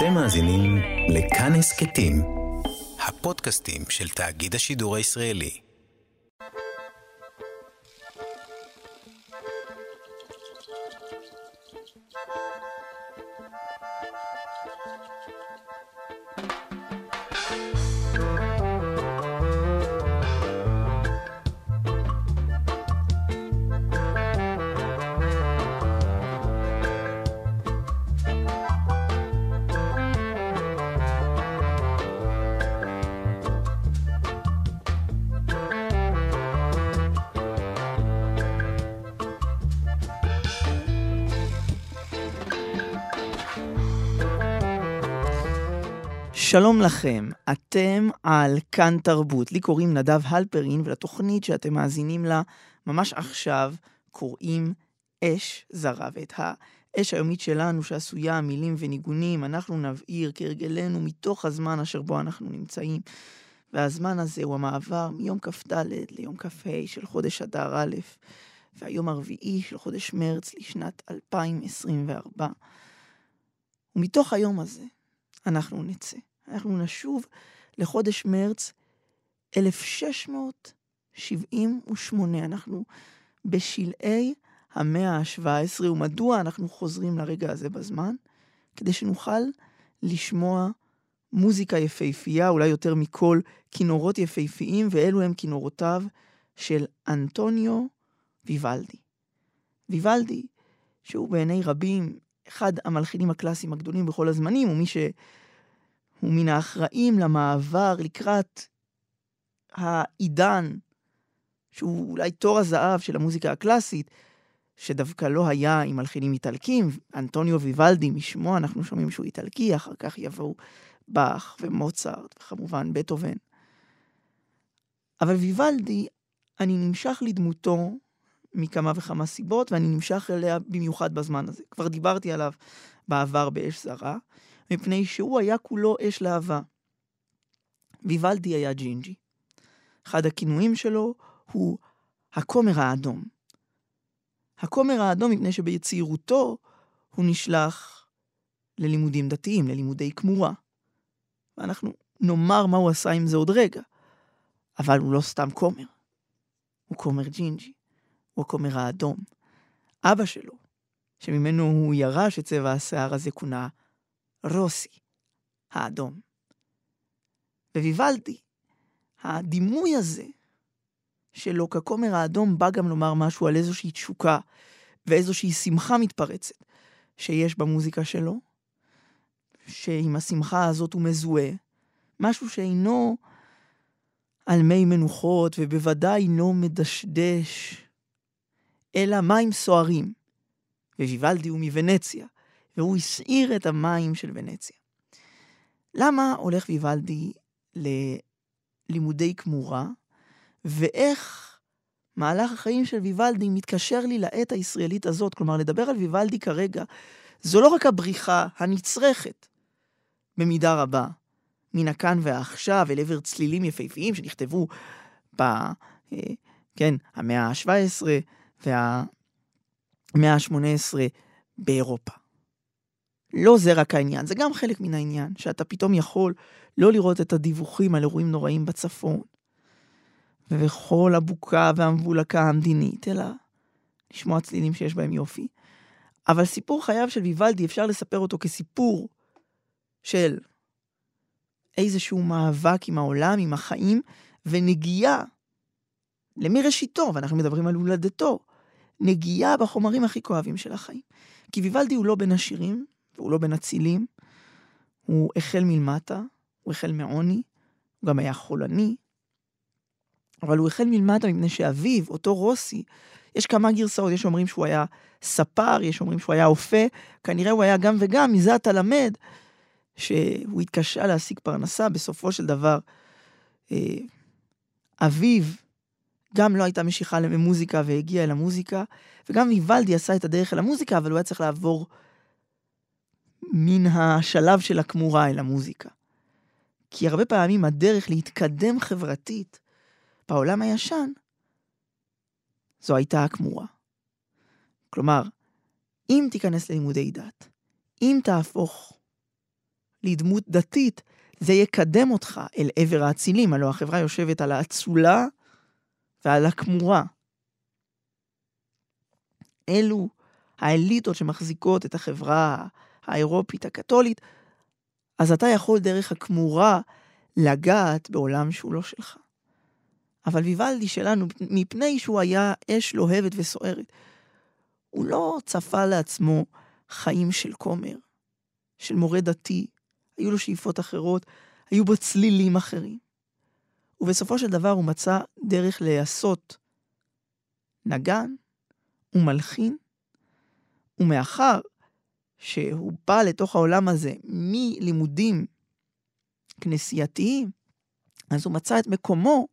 אתם מאזינים לכאן הסכתים, הפודקאסטים של תאגיד השידור הישראלי. שלום לכם, אתם על כאן תרבות. לי קוראים נדב הלפרין, ולתוכנית שאתם מאזינים לה ממש עכשיו קוראים אש זרה. ואת האש היומית שלנו שעשויה מילים וניגונים, אנחנו נבעיר כרגלנו מתוך הזמן אשר בו אנחנו נמצאים. והזמן הזה הוא המעבר מיום כ"ד ליום כ"ה של חודש אדר א', והיום הרביעי של חודש מרץ לשנת 2024. ומתוך היום הזה אנחנו נצא. אנחנו נשוב לחודש מרץ 1678. אנחנו בשלהי המאה ה-17, ומדוע אנחנו חוזרים לרגע הזה בזמן? כדי שנוכל לשמוע מוזיקה יפהפייה, אולי יותר מכל כינורות יפהפיים, ואלו הם כינורותיו של אנטוניו ויוולדי. ויוולדי, שהוא בעיני רבים אחד המלחינים הקלאסיים הגדולים בכל הזמנים, הוא מן האחראים למעבר לקראת העידן, שהוא אולי תור הזהב של המוזיקה הקלאסית, שדווקא לא היה עם מלחינים איטלקים. אנטוניו ויוולדי, משמו אנחנו שומעים שהוא איטלקי, אחר כך יבואו באך ומוצרט, וכמובן בטהובן. אבל ויוולדי, אני נמשך לדמותו מכמה וכמה סיבות, ואני נמשך אליה במיוחד בזמן הזה. כבר דיברתי עליו בעבר באש זרה, מפני שהוא היה כולו אש להבה. ויוולדי היה ג'ינג'י. אחד הכינויים שלו הוא הכומר האדום. הכומר האדום מפני שביצירותו הוא נשלח ללימודים דתיים, ללימודי כמורה. ואנחנו נאמר מה הוא עשה עם זה עוד רגע. אבל הוא לא סתם כומר. הוא כומר ג'ינג'י. הוא הכומר האדום. אבא שלו, שממנו הוא ירש את צבע השיער הזה, כונה רוסי, האדום. וויוולדי, הדימוי הזה שלו ככומר האדום בא גם לומר משהו על איזושהי תשוקה ואיזושהי שמחה מתפרצת שיש במוזיקה שלו, שעם השמחה הזאת הוא מזוהה, משהו שאינו על מי מנוחות ובוודאי אינו מדשדש, אלא מים סוערים. וויוולדי הוא מוונציה, והוא הסעיר את המים של ונציה. למה הולך ויוולדי ללימודי כמורה, ואיך מהלך החיים של ויוולדי מתקשר לי לעת הישראלית הזאת? כלומר, לדבר על ויוולדי כרגע, זו לא רק הבריחה הנצרכת, במידה רבה, מן הכאן והעכשיו, אל עבר צלילים יפהפיים שנכתבו המאה ה-17 והמאה ה-18 באירופה. לא זה רק העניין, זה גם חלק מן העניין, שאתה פתאום יכול לא לראות את הדיווחים על אירועים נוראים בצפון, ובכל הבוקה והמבולקה המדינית, אלא לשמוע צלילים שיש בהם יופי. אבל סיפור חייו של ויוולדי אפשר לספר אותו כסיפור של איזשהו מאבק עם העולם, עם החיים, ונגיעה למראשיתו, ואנחנו מדברים על הולדתו, נגיעה בחומרים הכי כואבים של החיים. כי ויוולדי הוא לא בין השירים, והוא לא בין הצילים, הוא החל מלמטה, הוא החל מעוני, הוא גם היה חולני, אבל הוא החל מלמטה מפני שאביו, אותו רוסי, יש כמה גרסאות, יש אומרים שהוא היה ספר, יש אומרים שהוא היה אופה, כנראה הוא היה גם וגם, מזה אתה למד, שהוא התקשה להשיג פרנסה, בסופו של דבר, אביו, גם לא הייתה משיכה למוזיקה והגיע אל המוזיקה, וגם ויוולדי עשה את הדרך אל המוזיקה, אבל הוא היה צריך לעבור מן השלב של הכמורה אל המוזיקה. כי הרבה פעמים הדרך להתקדם חברתית בעולם הישן, זו הייתה הכמורה. כלומר, אם תיכנס ללימודי דת, אם תהפוך לדמות דתית, זה יקדם אותך אל עבר האצילים, הלוא החברה יושבת על האצולה ועל הכמורה. אלו האליטות שמחזיקות את החברה האירופית הקתולית, אז אתה יכול דרך הכמורה לגעת בעולם שהוא לא שלך. אבל ויוולדי שלנו, מפני שהוא היה אש לוהבת וסוערת, הוא לא צפה לעצמו חיים של כומר, של מורה דתי, היו לו שאיפות אחרות, היו בו צלילים אחרים. ובסופו של דבר הוא מצא דרך לעשות נגן ומלחין, ומאחר שהוא בא לתוך העולם הזה מלימודים כנסייתיים, אז הוא מצא את מקומו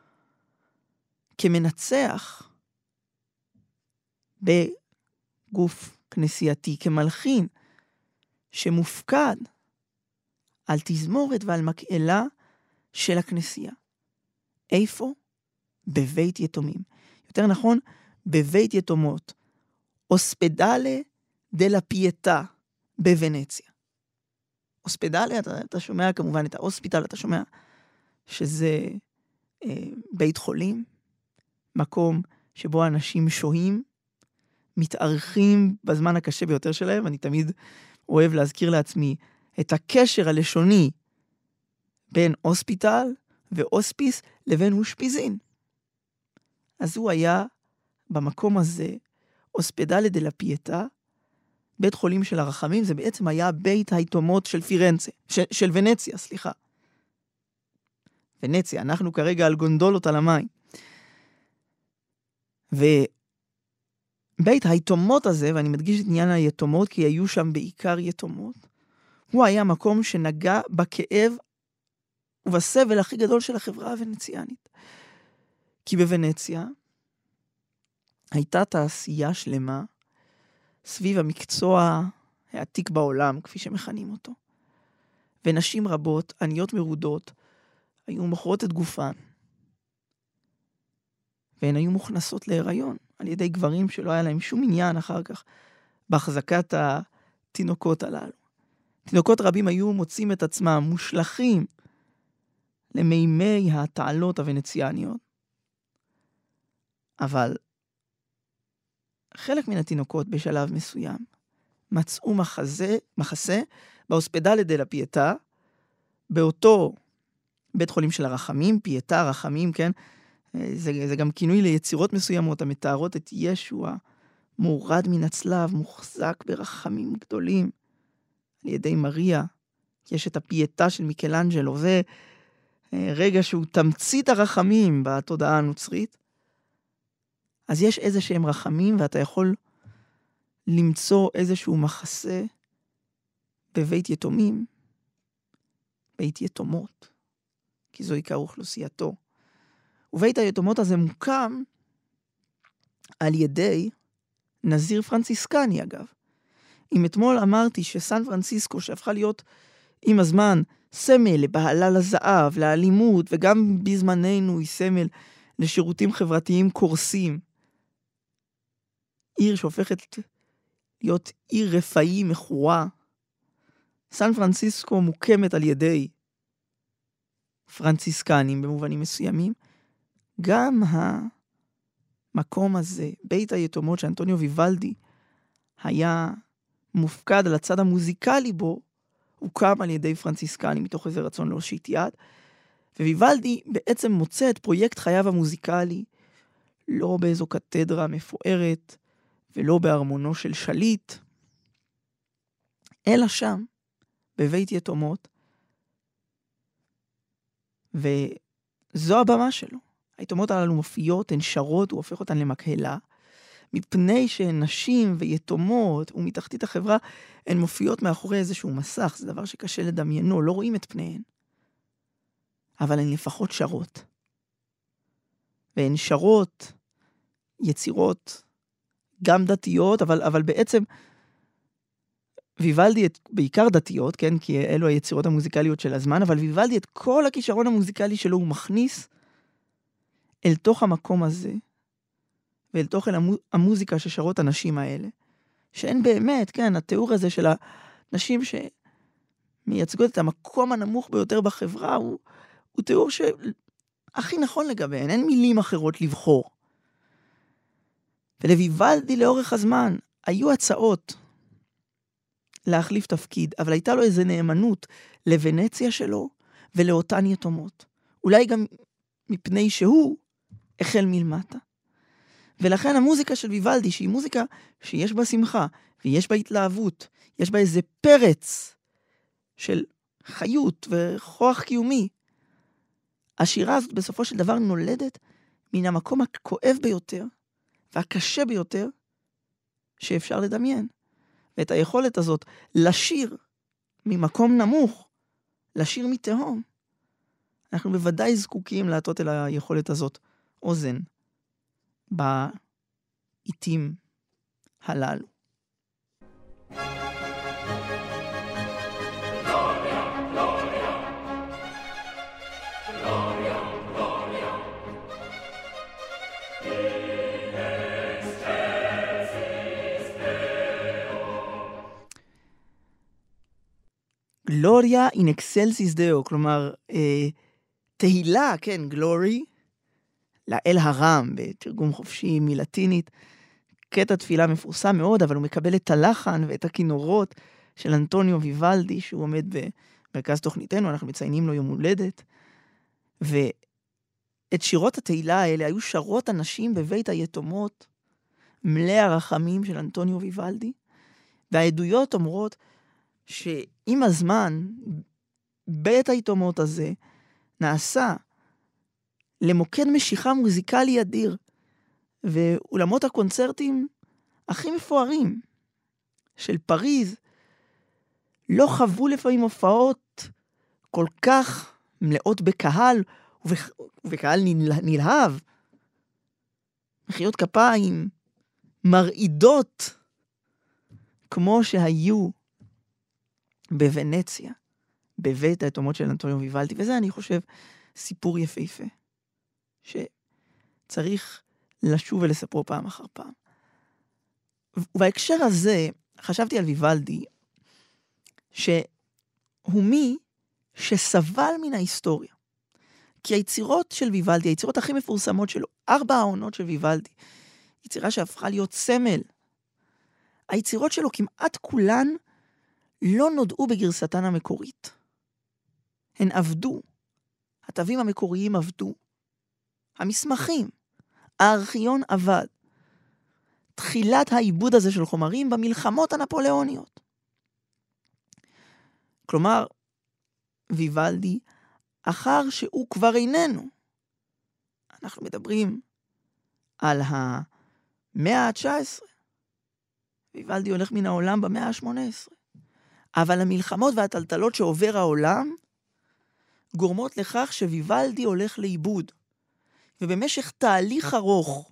כמנצח בגוף כנסייתי, כמלחין שמופקד על תזמורת ועל מקהלה של הכנסייה. איפה? בבית יתומים. יותר נכון, בבית יתומות. אוספדלה דלה פייטה בוונציה. אוספדלה, אתה שומע כמובן את האוספיטל, אתה שומע שזה בית חולים, מקום שבו אנשים שוהים, מתארחים בזמן הקשה ביותר שלהם. אני תמיד אוהב להזכיר לעצמי את הקשר הלשוני בין אוספיטל ואוספיס לבין אושפיזין. אז הוא היה במקום הזה, אוספדלה דלה פייטה, בית חולים של הרחמים, זה בעצם היה בית היתומות של פירנצה, של ונציה, סליחה. ונציה, אנחנו כרגע על גונדולות על המים. ובית היתומות הזה, ואני מדגיש את עניין היתומות, כי היו שם בעיקר יתומות, הוא היה מקום שנגע בכאב ובסבל הכי גדול של החברה הוונציאנית. כי בוונציה הייתה תעשייה שלמה סביב המקצוע העתיק בעולם, כפי שמכנים אותו. ונשים רבות, עניות מרודות, היו מוכרות את גופן. והן היו מוכנסות להיריון על ידי גברים שלא היה להם שום עניין אחר כך בהחזקת התינוקות הללו. תינוקות רבים היו מוצאים את עצמם מושלכים למימי התעלות הוונציאניות. אבל חלק מן התינוקות בשלב מסוים מצאו מחסה באוספדלה דלה פייטה, באותו בית חולים של הרחמים, פייטה, רחמים, כן? זה גם כינוי ליצירות מסוימות, המתארות את ישוע, מורד מן הצלב, מוחזק ברחמים גדולים, על ידי מריה. יש את הפייטה של מיקלאנג'לו, זה רגע שהוא תמצית הרחמים בתודעה הנוצרית. אז יש איזה שהם רחמים, ואתה יכול למצוא איזשהו מחסה בבית יתומים, בית יתומות, כי זו עיקר אוכלוסייתו. ובית היתומות הזה מוקם על ידי נזיר פרנציסקני, אגב. אם אתמול אמרתי שסן פרנסיסקו, שהפכה להיות עם הזמן סמל לבהלה לזהב, לאלימות, וגם בזמננו היא סמל לשירותים חברתיים קורסים, עיר שהופכת להיות עיר רפאי מכורה, סן פרנסיסקו מוקמת על ידי פרנציסקנים במובנים מסוימים. גם המקום הזה, בית היתומות שאנטוניו ויוולדי היה מופקד על הצד המוזיקלי בו, הוקם על ידי פרנציסקנים מתוך איזה רצון להושיט יד, וויוולדי בעצם מוצא את פרויקט חייו המוזיקלי לא באיזו קתדרה מפוארת ולא בארמונו של שליט, אלא שם, בבית יתומות, וזו הבמה שלו. היתומות הללו מופיעות, הן שרות, הוא הופך אותן למקהלה, מפני שהן נשים ויתומות, ומתחתית החברה, הן מופיעות מאחורי איזשהו מסך, זה דבר שקשה לדמיינו, לא רואים את פניהן. אבל הן לפחות שרות. והן שרות, יצירות, גם דתיות, אבל בעצם ויוולדי בעיקר דתיות, כן, כי אלו היצירות המוזיקליות של הזמן, אבל ויוולדי את כל הכישרון המוזיקלי שלו הוא מכניס אל תוך המקום הזה, ואל תוך המוזיקה ששרות הנשים האלה, שהן באמת, כן, התיאור הזה של הנשים מייצגות את המקום הנמוך ביותר בחברה, הוא תיאור שהכי נכון לגביהן, אין מילים אחרות לבחור. ולויוולדי לאורך הזמן היו הצעות להחליף תפקיד, אבל הייתה לו איזו נאמנות לוונציה שלו ולאותן יתומות. אולי גם מפני שהוא החל מלמטה. ולכן המוזיקה של ויוולדי, שהיא מוזיקה שיש בה שמחה, ויש בה התלהבות, יש בה איזה פרץ של חיות וכוח קיומי, השירה הזאת בסופו של דבר נולדת מן המקום הכואב ביותר, והקשה ביותר שאפשר לדמיין. ואת היכולת הזאת לשיר ממקום נמוך, לשיר מתהום, אנחנו בוודאי זקוקים להטות אל היכולת הזאת אוזן בעיתים הללו. גלוריה אין אקסלסיס דאו, כלומר, תהילה, כן, גלורי, לאל הרם, בתרגום חופשי מלטינית, קטע תפילה מפורסם מאוד, אבל הוא מקבל את הלחן ואת הכינורות של אנטוניו ויוולדי, שהוא עומד במרכז תוכניתנו, אנחנו מציינים לו יום הולדת, ואת שירות התהילה האלה היו שרות אנשים בבית היתומות, מלא הרחמים של אנטוניו ויוולדי, והעדויות אומרות שעם הזמן, בית היתומות הזה נעשה למוקד משיכה מוזיקלי אדיר, ואולמות הקונצרטים הכי מפוארים של פריז לא חוו לפעמים הופעות כל כך מלאות בקהל, ובקהל נלהב, מחיאות כפיים מרעידות, כמו שהיו בוונציה, בבית היתומות של אנטוניו ויוולדי, וזה אני חושב סיפור יפהפה, שצריך לשוב ולספרו פעם אחר פעם. ובהקשר הזה, חשבתי על ויוולדי, שהוא מי שסבל מן ההיסטוריה. כי היצירות של ויוולדי, היצירות הכי מפורסמות שלו, 4 העונות של ויוולדי, יצירה שהפכה להיות סמל. היצירות שלו כמעט כולן לא נודעו בגרסתן המקורית. הן עבדו. התווים המקוריים עבדו. המסמכים. הארכיון עבד. תחילת העיבוד הזה של חומרים במלחמות הנפוליאוניות. כלומר, ויוולדי, אחר שהוא כבר איננו. אנחנו מדברים על המאה ה-19. ויוולדי הולך מן העולם במאה ה-18. אבל המלחמות והטלטלות שעובר העולם גורמות לכך שוויוולדי הולך לאיבוד. ובמשך תהליך ארוך,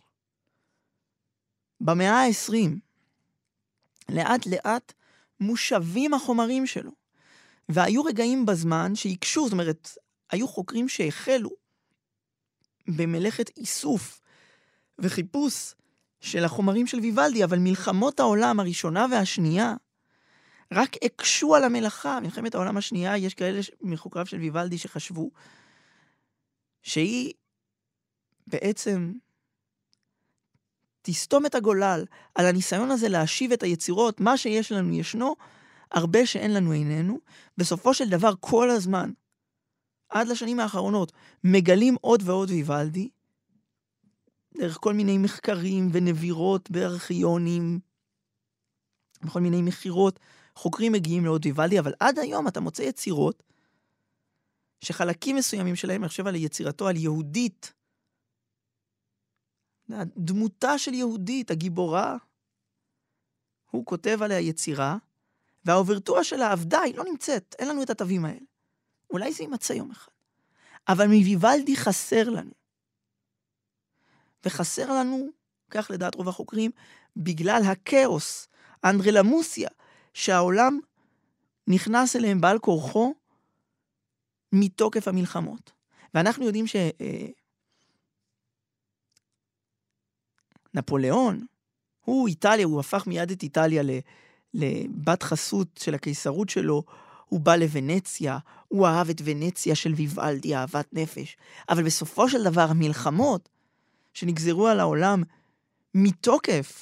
במאה ה-20, לאט לאט מושבים החומרים שלו. והיו רגעים בזמן שהקשו, זאת אומרת, היו חוקרים שהחלו במלאכת איסוף וחיפוש של החומרים של ויוולדי, אבל מלחמות העולם הראשונה והשנייה רק הקשו על המלאכה. מלחמת העולם השנייה, יש כאלה מחוקריו של ויוולדי שחשבו שהיא בעצם תסתום את הגולל על הניסיון הזה להשיב את היצירות, מה שיש לנו ישנו, הרבה שאין לנו איננו. בסופו של דבר כל הזמן, עד לשנים האחרונות, מגלים עוד ועוד ויוולדי, דרך כל מיני מחקרים ונבירות בארכיונים, בכל מיני מחירות, חוקרים מגיעים לעוד ויוולדי, אבל עד היום אתה מוצא יצירות, שחלקים מסוימים שלהם, אני חושב על יצירתו, על יהודית, דמותה של יהודית, הגיבורה, הוא כותב עליה יצירה, והאוברטורה שלה עבדה, היא לא נמצאת, אין לנו את התווים האלה. אולי זה יימצא יום אחד. אבל מוויוולדי חסר לנו. וחסר לנו, כך לדעת רוב החוקרים, בגלל הכאוס, האנדרלמוסיה, שהעולם נכנס אליהם בעל כורחו, מתוקף המלחמות. ואנחנו יודעים נפוליאון, הוא איטליה, הוא הפך מיד את איטליה לבת חסות של הקיסרות שלו, הוא בא לוונציה, הוא אהב את ונציה של ויוולדי, אהבת נפש. אבל בסופו של דבר, המלחמות שנגזרו על העולם מתוקף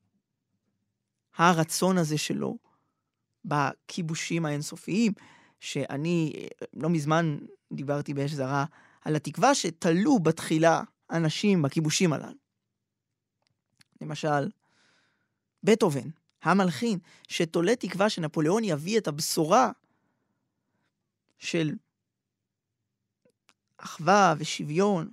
הרצון הזה שלו, בכיבושים האינסופיים, שאני לא מזמן דיברתי באש זרה, על התקווה שתלו בתחילה אנשים בכיבושים הללו. למשל, בטהובן, המלחין, שתולה תקווה שנפוליאון יביא את הבשורה של אחווה ושוויון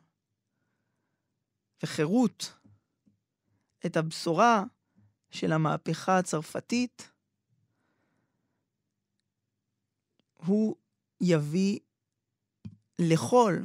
וחירות, את הבשורה של המהפכה הצרפתית, הוא יביא לכל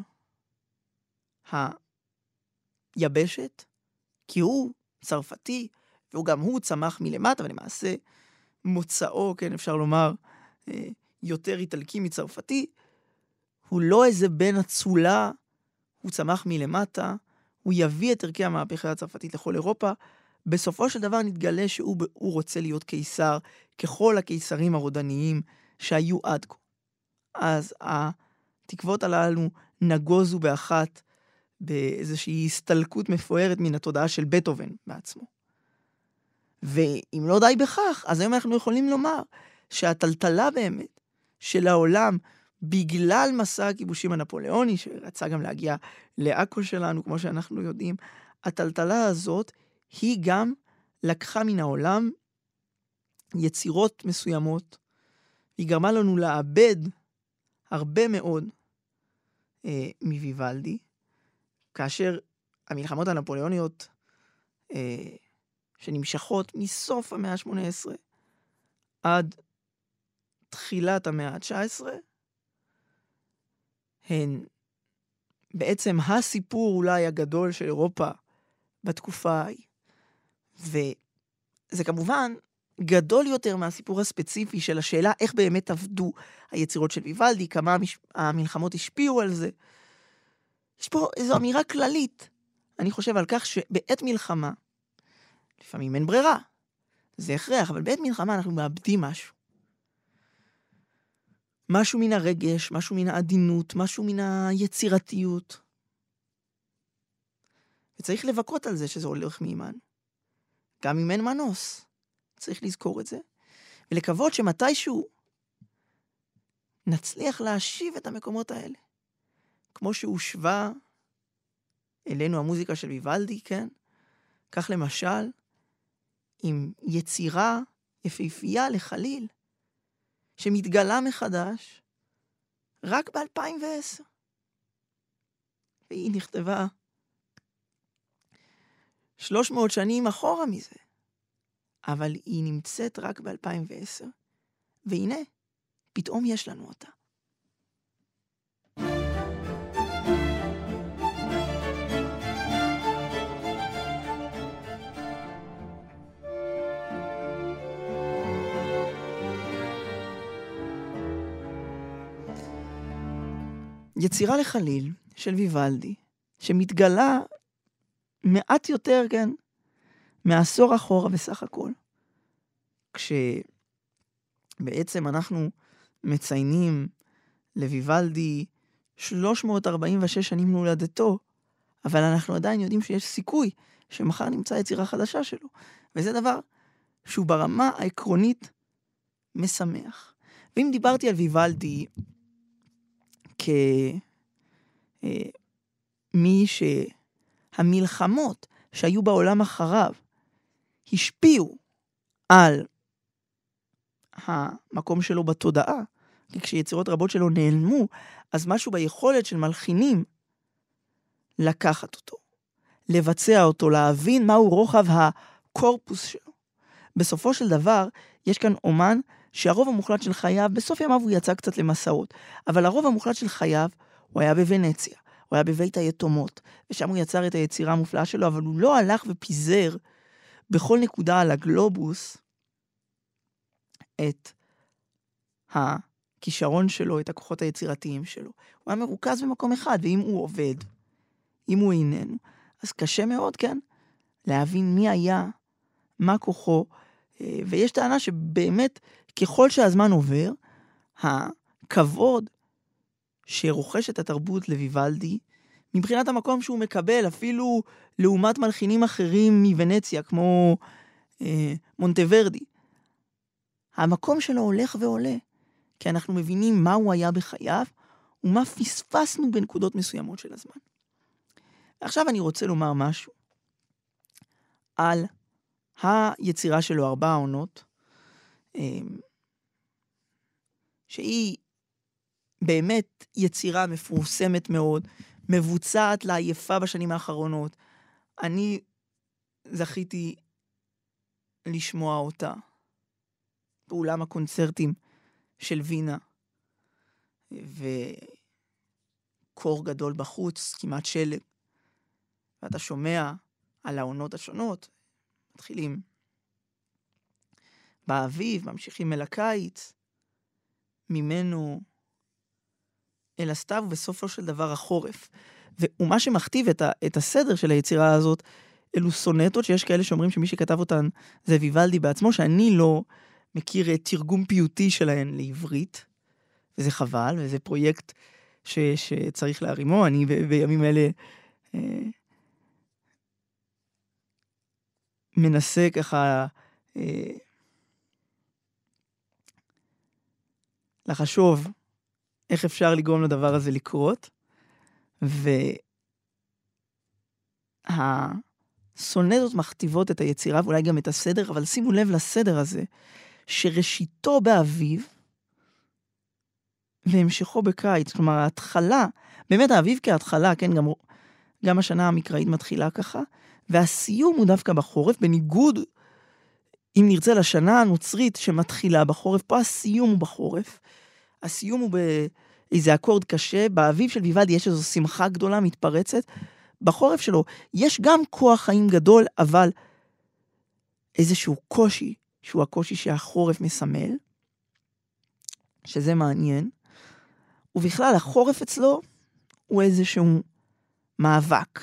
היבשת, כי הוא צרפתי, וגם הוא צמח מלמטה, ולמעשה מוצאו, כן, אפשר לומר, יותר איטלקי מצרפתי, הוא לא איזה בן אצולה, הוא צמח מלמטה, הוא יביא את ערכי המהפכה הצרפתית לכל אירופה, בסופו של דבר נתגלה שהוא רוצה להיות קיסר, ככל הקיסרים הרודניים שהיו עד כה. אז התקוות הללו נגוזו באחת, באיזושהי הסתלקות מפוארת מן התודעה של בטהובן בעצמו. ואם לא די בכך, אז היום אנחנו יכולים לומר שהטלטלה באמת של העולם, בגלל מסע הכיבושים הנפוליאוני, שרצה גם להגיע לעכו שלנו, כמו שאנחנו יודעים, הטלטלה הזאת היא גם לקחה מן העולם יצירות מסוימות, היא גרמה לנו לאבד הרבה מאוד מוויוולדי, כאשר המלחמות הנפוליאוניות שנמשכות מסוף המאה ה-18 עד תחילת המאה ה-19, הן בעצם הסיפור אולי הגדול של אירופה בתקופה ההיא. וזה כמובן גדול יותר מהסיפור הספציפי של השאלה איך באמת עבדו היצירות של ויוולדי, כמה המלחמות השפיעו על זה. יש פה איזו אמירה כללית, אני חושב על כך שבעת מלחמה, לפעמים אין ברירה, זה הכרח, אבל בעת מלחמה אנחנו מאבדים משהו. משהו מן הרגש, משהו מן העדינות, משהו מן היצירתיות. וצריך לבכות על זה שזה הולך מעימנו. גם אם אין מנוס, צריך לזכור את זה. ולקוות שמתישהו נצליח להשיב את המקומות האלה. כמו שהושבה אלינו המוזיקה של ויוולדי, כן? כך למשל, עם יצירה יפהפייה לחליל, שמתגלה מחדש רק ב-2010. והיא נכתבה 300 שנים אחורה מזה, אבל היא נמצאת רק ב-2010, והנה, פתאום יש לנו אותה. יצירה לחליל של ויוולדי, שמתגלה מעט יותר, כן, מעשור אחורה בסך הכל. כשבעצם אנחנו מציינים לויוולדי 346 שנים להולדתו, אבל אנחנו עדיין יודעים שיש סיכוי שמחר נמצא יצירה חדשה שלו. וזה דבר שהוא ברמה העקרונית משמח. ואם דיברתי על ויוולדי כמי שהמלחמות שהיו בעולם אחריו השפיעו על המקום שלו בתודעה, כי כשיצירות רבות שלו נעלמו, אז משהו ביכולת של מלחינים לקחת אותו, לבצע אותו, להבין מהו רוחב הקורפוס שלו. בסופו של דבר, יש כאן אומן שהרוב המוחלט של חייו, בסוף ימיו הוא יצא קצת למסעות, אבל הרוב המוחלט של חייו, הוא היה בוונציה, הוא היה בבית היתומות, ושם הוא יצר את היצירה המופלאה שלו, אבל הוא לא הלך ופיזר בכל נקודה על הגלובוס את הכישרון שלו, את הכוחות היצירתיים שלו. הוא היה מרוכז במקום אחד, ואם הוא עובד, אם הוא איננו, אז קשה מאוד, כן, להבין מי היה, מה כוחו, ויש טענה שבאמת, ככל שהזמן עובר, הכבוד שרוכשת התרבות לויוולדי, מבחינת המקום שהוא מקבל, אפילו לעומת מלחינים אחרים מוונציה, כמו מונטוורדי. המקום שלו הולך ועולה, כי אנחנו מבינים מה הוא היה בחייו, ומה פספסנו בנקודות מסוימות של הזמן. עכשיו אני רוצה לומר משהו על היצירה שלו, 4 עונות, שהיא באמת יצירה מפורסמת מאוד, מבוצעת לעייפה בשנים האחרונות. אני זכיתי לשמוע אותה באולם הקונצרטים של וינה, וקור גדול בחוץ, כמעט שלג, ואתה שומע על העונות השונות, מתחילים באביב, ממשיכים אל הקיץ, ממנו אל הסתיו, ובסופו של דבר החורף. ומה שמכתיב את הסדר של היצירה הזאת, אלו סונטות, שיש כאלה שאומרים שמי שכתב אותן זה ויוולדי בעצמו, שאני לא מכיר תרגום פיוטי שלהן לעברית, וזה חבל, וזה פרויקט שצריך להרימו. אני בימים אלה מנסה ככה לחשוב איך אפשר לגרום לדבר הזה לקרות, והסונטות מכתיבות את היצירה, ואולי גם את הסדר, אבל שימו לב לסדר הזה, שראשיתו באביב, והמשכו בקיץ. כלומר, ההתחלה, באמת האביב כהתחלה, כן, גם השנה המקראית מתחילה ככה, והסיום הוא דווקא בחורף, בניגוד, אם נרצה, לשנה הנוצרית שמתחילה בחורף, פה הסיום הוא בחורף, הסיום הוא באיזה אקורד קשה, באביב של ויוולדי יש איזו שמחה גדולה מתפרצת, בחורף שלו יש גם כוח חיים גדול, אבל איזשהו קושי, שהוא הקושי שהחורף מסמל, שזה מעניין, ובכלל החורף אצלו הוא איזשהו מאבק.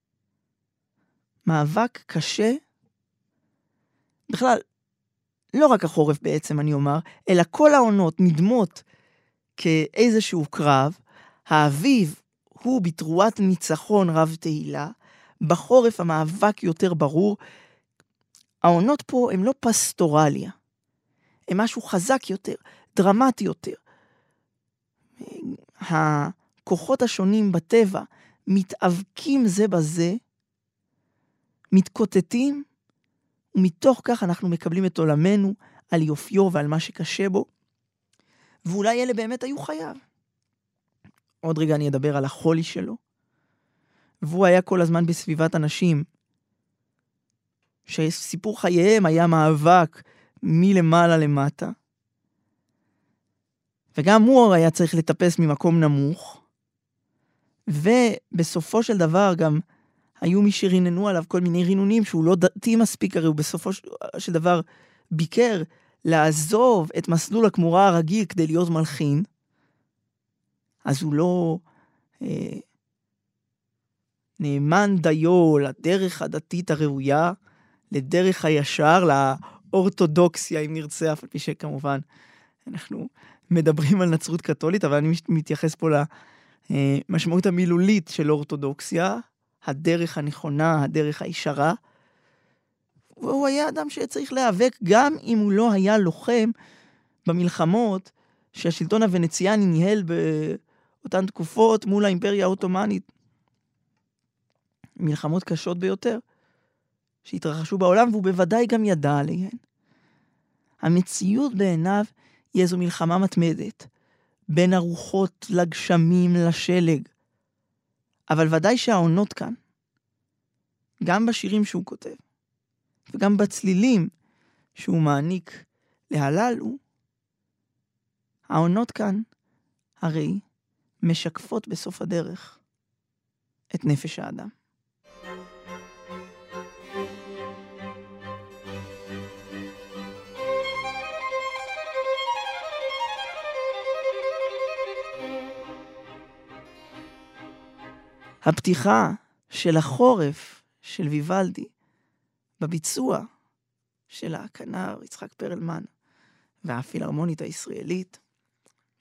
מאבק קשה, בכלל, לא רק החורף בעצם אני אומר, אלא כל העונות נדמות כאיזשהו קרב. האביב הוא בתרועת ניצחון רב תהילה, בחורף המאבק יותר ברור. העונות פה הם לא פסטורליה, הם משהו חזק יותר, דרמטי יותר. הכוחות השונים בטבע מתאבקים זה בזה, מתקוטטים, ומתוך כך אנחנו מקבלים את עולמנו על יופיו ועל מה שקשה בו, ואולי אלה באמת היו חייו. עוד רגע אני אדבר על החולי שלו, והוא היה כל הזמן בסביבת אנשים, שסיפור חייהם היה מאבק מלמעלה למטה, וגם הוא היה צריך לטפס ממקום נמוך, ובסופו של דבר גם היו מי שריננו עליו כל מיני רינונים, שהוא לא דתי מספיק, הרי הוא בסופו של דבר ביקר לעזוב את מסלול הכמורה הרגיל כדי להיות מלחין, אז הוא לא נאמן דיו לדרך הדתית הראויה, לדרך הישר, לאורתודוקסיה, אם נרצה, אף על פי שכמובן אנחנו מדברים על נצרות קתולית, אבל אני מתייחס פה למשמעות המילולית של אורתודוקסיה, הדרך הנכונה, הדרך הישרה. והוא היה אדם שצריך להיאבק, גם אם הוא לא היה לוחם במלחמות שהשלטון הוונציאני ניהל באותן תקופות מול האימפריה האוטומנית. מלחמות קשות ביותר שהתרחשו בעולם, והוא בוודאי גם ידע עליהן. המציאות בעיניו היא איזו מלחמה מתמדת, בין הרוחות לגשמים לשלג. אבל ודאי שהעונות כאן, גם בשירים שהוא כותב, וגם בצלילים שהוא מעניק להללו, העונות כאן הרי משקפות בסוף הדרך את נפש האדם. הפתיחה של החורף של ויוולדי בביצוע של הכנר יצחק פרלמן והפילהרמונית הישראלית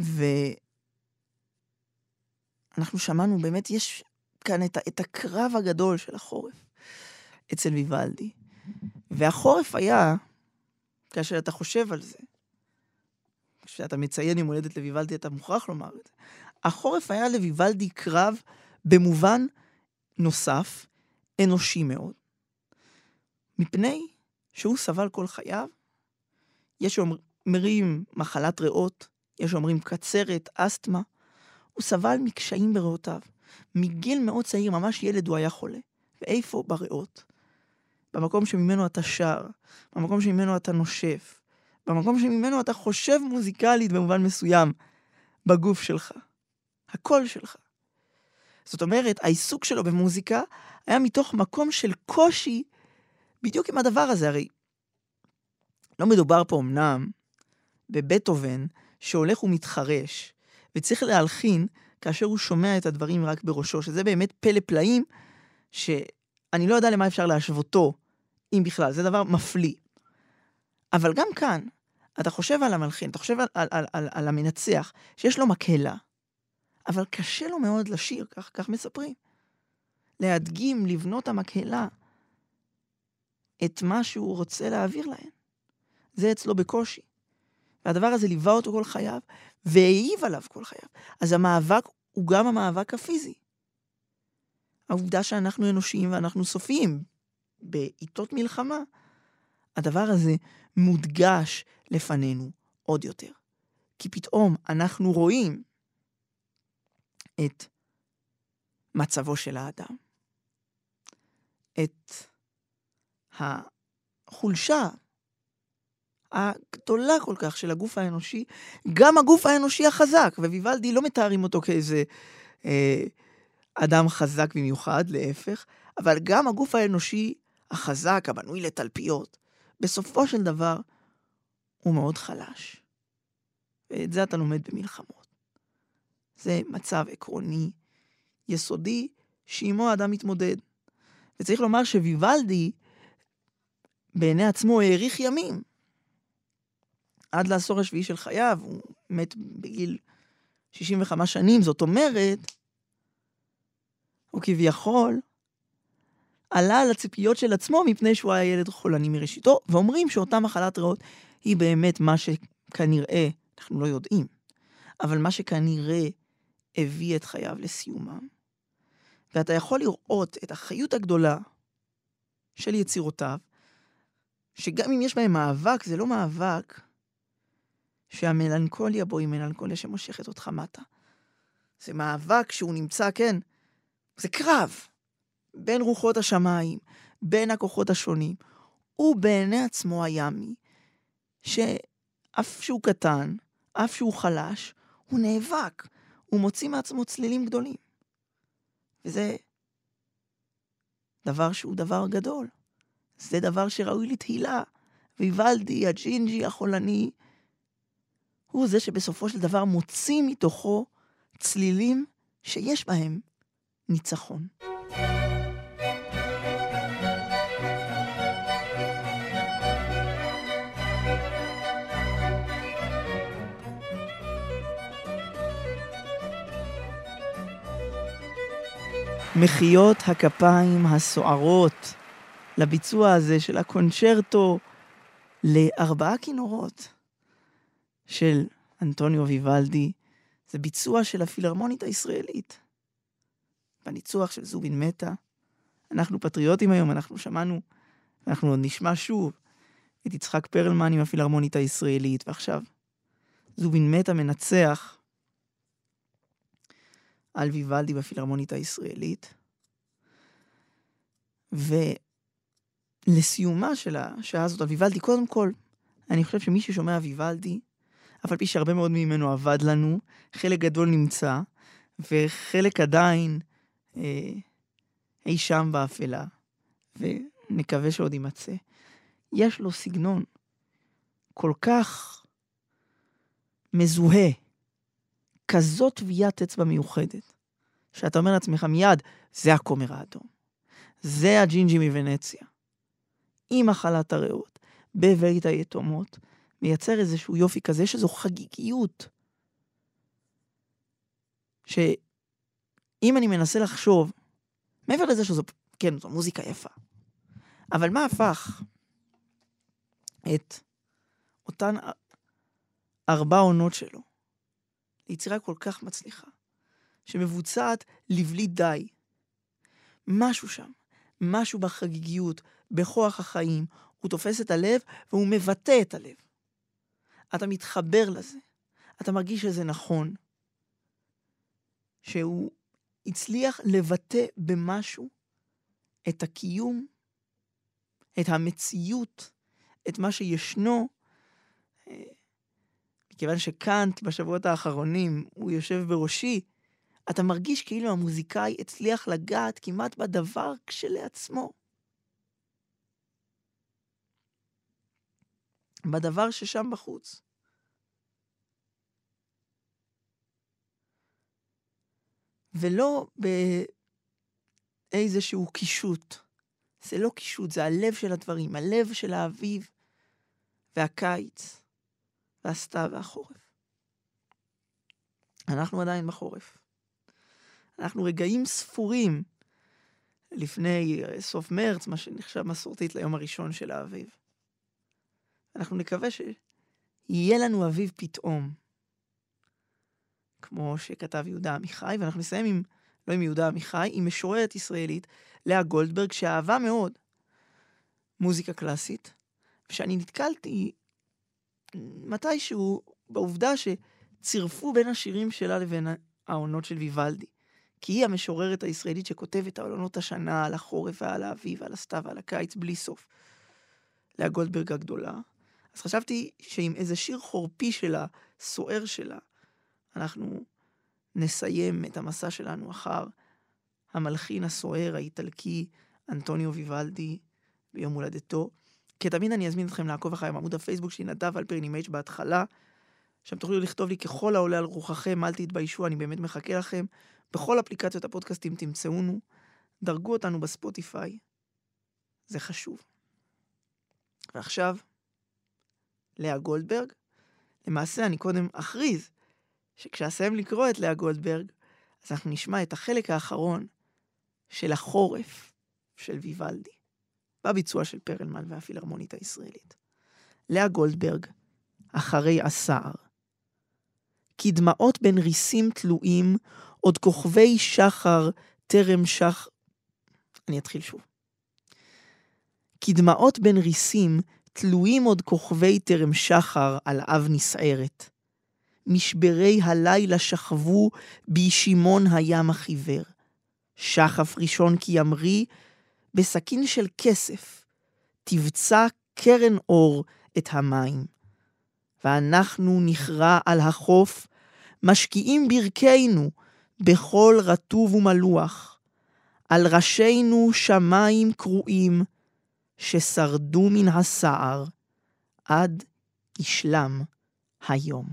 ואנחנו שמענו, באמת יש כאן את הקרב הגדול של החורף אצל ויוולדי. והחורף היה, כאשר אתה חושב על זה, כשאתה מציין יום הולדת לויוולדי, אתה מוכרח לומר את זה. החורף היה לויוולדי קרב במובן נוסף, אנושי מאוד. מפני שהוא סבל כל חייו, יש שאומרים מחלת ריאות, יש שאומרים קצרת, אסתמה, הוא סבל מקשיים בריאותיו. מגיל מאוד צעיר, ממש ילד הוא היה חולה. ואיפה? בריאות. במקום שממנו אתה שר, במקום שממנו אתה נושף, במקום שממנו אתה חושב מוזיקלית במובן מסוים, בגוף שלך, הקול שלך. זאת אומרת, העיסוק שלו במוזיקה היה מתוך מקום של קושי, בדיוק עם הדבר הזה. הרי לא מדובר פה אמנם בבטהובן שהולך ומתחרש, וצריך להלחין כאשר הוא שומע את הדברים רק בראשו, שזה באמת פלא פלאים, שאני לא יודע למה אפשר להשוותו, אם בכלל, זה דבר מפליא. אבל גם כאן, אתה חושב על המלחין, אתה חושב על המנצח, שיש לו מקהלה, אבל קשה לו מאוד לשיר, כך מספרים. להדגים, לבנות המקהלה, את מה שהוא רוצה להעביר להם. זה אצלו בקושי. והדבר הזה ליווה אותו כל חייו, והעיב עליו כל חייו. אז המאבק הוא גם המאבק הפיזי. העובדה שאנחנו אנושיים ואנחנו סופיים, בעיתות מלחמה, הדבר הזה מודגש לפנינו עוד יותר. כי פתאום אנחנו רואים את מצבו של האדם, את החולשה הגדולה כל כך של הגוף האנושי, גם הגוף האנושי החזק, וויוולדי לא מתארים אותו כאיזה אדם חזק במיוחד, להפך, אבל גם הגוף האנושי החזק, הבנוי לתלפיות, בסופו של דבר הוא מאוד חלש. ואת זה אתה לומד במלחמות. זה מצב עקרוני, יסודי, שעמו האדם מתמודד. וצריך לומר שוויוולדי בעיני עצמו העריך ימים. עד לעשור השביעי של חייו, הוא מת בגיל 65 שנים, זאת אומרת, הוא כביכול עלה על הציפיות של עצמו מפני שהוא היה ילד חולני מראשיתו, ואומרים שאותה מחלת ריאות היא באמת מה שכנראה, אנחנו לא יודעים, אבל מה שכנראה הביא את חייו לסיומם. ואתה יכול לראות את החיות הגדולה של יצירותיו, שגם אם יש בהם מאבק, זה לא מאבק שהמלנכוליה בו היא מלנכוליה שמושכת אותך מטה. זה מאבק שהוא נמצא, כן, זה קרב בין רוחות השמיים, בין הכוחות השונים. הוא בעיני עצמו הימי, שאף שהוא קטן, אף שהוא חלש, הוא נאבק, הוא מוציא מעצמו צלילים גדולים. וזה דבר שהוא דבר גדול. זה דבר שראוי לתהילה. ויוולדי, הג'ינג'י, החולני, הוא זה שבסופו של דבר מוציא מתוכו צלילים שיש בהם ניצחון. מחיאות הכפיים הסוערות לביצוע הזה של הקונצ'רטו ל4 כינורות של אנטוניו ויוולדי, זה ביצוע של הפילהרמונית הישראלית. בניצוח של זובין מטה. אנחנו פטריוטים היום, אנחנו שמענו, אנחנו עוד נשמע שוב את יצחק פרלמן עם הפילהרמונית הישראלית, ועכשיו זובין מטה מנצח על ויוולדי בפילהרמונית הישראלית. ולסיומה של השעה הזאת על ויוולדי, קודם כל, אני חושב שמי ששומע ויוולדי, אף על פי שהרבה מאוד ממנו עבד לנו, חלק גדול נמצא, וחלק עדיין אי שם באפלה, ונקווה שעוד יימצא. יש לו סגנון כל כך מזוהה, כזאת טביעת אצבע מיוחדת, שאתה אומר לעצמך מיד, זה הכומר האדום, זה הג'ינג'י מוונציה, עם מחלת הריאות, בבית היתומות, מייצר איזשהו יופי כזה, שזו חגיגיות שאם אני מנסה לחשוב, מעבר לזה שזו, כן, זו מוזיקה יפה, אבל מה הפך את אותן 4 עונות שלו ליצירה כל כך מצליחה, שמבוצעת לבלי די? משהו שם, משהו בחגיגיות, בכוח החיים, הוא תופס את הלב והוא מבטא את הלב. אתה מתחבר לזה, אתה מרגיש שזה נכון, שהוא הצליח לבטא במשהו את הקיום, את המציאות, את מה שישנו, מכיוון שקאנט בשבועות האחרונים הוא יושב בראשי, אתה מרגיש כאילו המוזיקאי הצליח לגעת כמעט בדבר כשלעצמו. בדבר ששם בחוץ. ולא באיזשהו קישוט. זה לא קישוט, זה הלב של הדברים, הלב של האביב והקיץ והסתיו והחורף. אנחנו עדיין בחורף. אנחנו רגעים ספורים לפני סוף מרץ, מה שנחשב מסורתית ליום הראשון של האביב. אנחנו נקווה שיהיה לנו אביב פתאום, כמו שכתב יהודה עמיחי, ואנחנו נסיים עם, לא עם יהודה עמיחי, עם משוררת ישראלית, לאה גולדברג, שאהבה מאוד מוזיקה קלאסית, ושאני נתקלתי מתישהו בעובדה שצירפו בין השירים שלה לבין העונות של ויוולדי. כי היא המשוררת הישראלית שכותבת על עונות השנה, על החורף ועל האביב, על הסתיו ועל הקיץ, בלי סוף. לאה גולדברג הגדולה. אז חשבתי שעם איזה שיר חורפי שלה, סוער שלה, אנחנו נסיים את המסע שלנו אחר המלחין הסוער האיטלקי אנטוניו ויוולדי ביום הולדתו. כתמיד אני אזמין אתכם לעקוב אחרי עמוד הפייסבוק שלי, נדב אלפרין עם H בהתחלה. שם תוכלו לכתוב לי ככל העולה על רוחכם, אל תתביישו, אני באמת מחכה לכם. בכל אפליקציות הפודקאסטים תמצאונו, דרגו אותנו בספוטיפיי, זה חשוב. ועכשיו, לאה גולדברג, למעשה אני קודם אכריז, שכשאסיים לקרוא את לאה גולדברג, אז אנחנו נשמע את החלק האחרון של החורף של ויוולדי, בביצוע של פרלמן והפילהרמונית הישראלית. לאה גולדברג, אחרי הסער. כי דמעות בין ריסים תלויים, עוד כוכבי שחר טרם אני אתחיל שוב. כי דמעות בין ריסים תלויים עוד כוכבי טרם שחר על אב נסערת. משברי הלילה שכבו בישימון הים החיוור. שחף ראשון כי ימרי, בסכין של כסף, תבצע קרן אור את המים. ואנחנו נכרע על החוף, משקיעים ברכינו, בכל רטוב ומלוח, על ראשינו שמיים קרועים, ששרדו מן הסער, עד ישלם היום.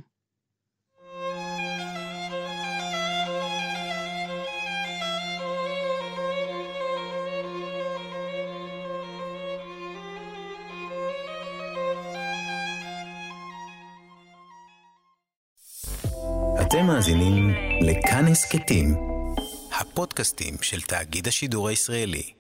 אתם מאזינים לכאן הסכתים, הפודקאסטים של תאגיד השידור הישראלי.